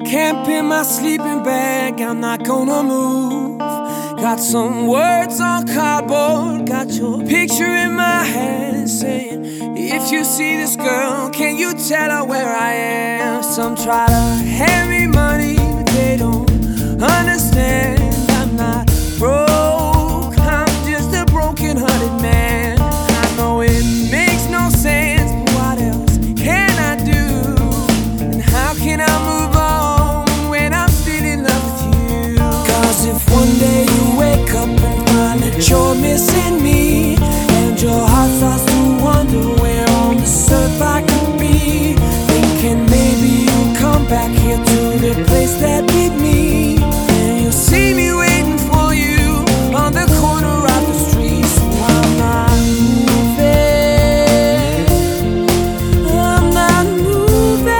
Camp in my sleeping bag, I'm not gonna move. Got some words on cardboard, got your picture in my hand, saying, if you see this girl, can you tell her where I am? Some try to hand me money, but they don't understand. I'm not broke, I'm just a broken-hearted man. I know it makes no sense, but what else can I do? And how can I move on when I'm still in love with you? Cause if one day you wake up and find that you're missing me, and your heart starts to wonder where on this earth I could be, thinking maybe you'll come back here to the place that beat me, and you'll see me waiting for you on the corner of the street. So I'm not moving, I'm not moving.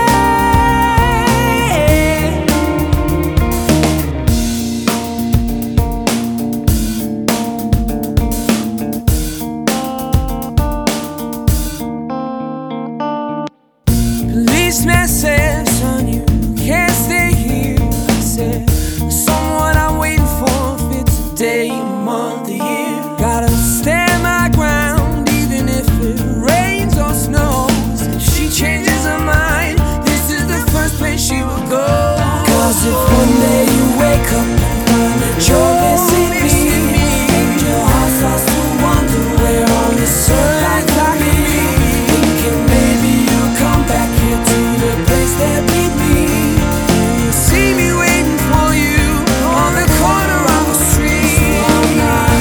Policeman said, son, you can't stay here. I said, someone I'm waiting for, if it's a day, a month, a year. Gotta stand my ground, even if it rains or snows. If she changes her mind, this is the first place she will go. Cause if one day you wake up and find that you're missing me, and your heart starts to wonder where on this earth I could be, thinking maybe you'll come back here to the place that beat me, and you'll see me waiting for you on the corner of the street. So I'm not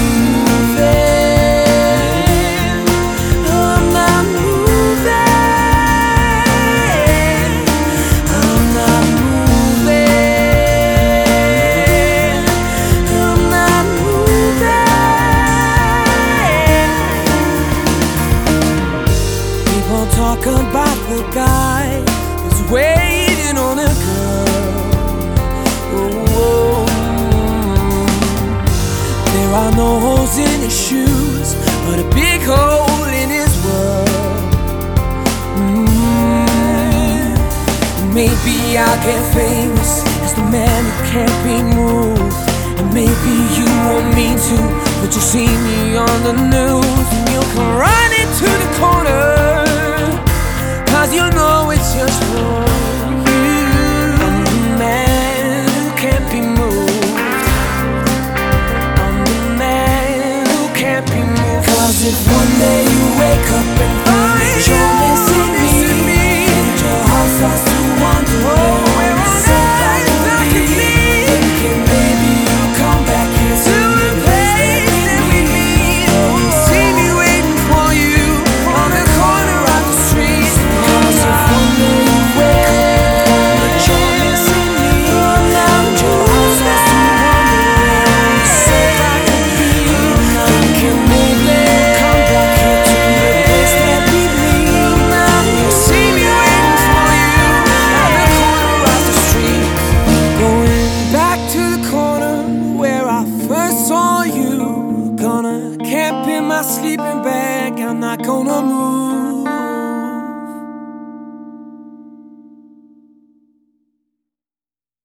moving, I'm not moving, I'm not moving, I'm not moving. People talk about the guy who's waiting on a girl. Oh, there are no holes in his shoes, but a big hole in his world. Maybe I'll get famous as the man who can't be moved, and maybe you won't mean to, but you'll see me on the news, and you'll come running to the corner, cause you know it's just wrong.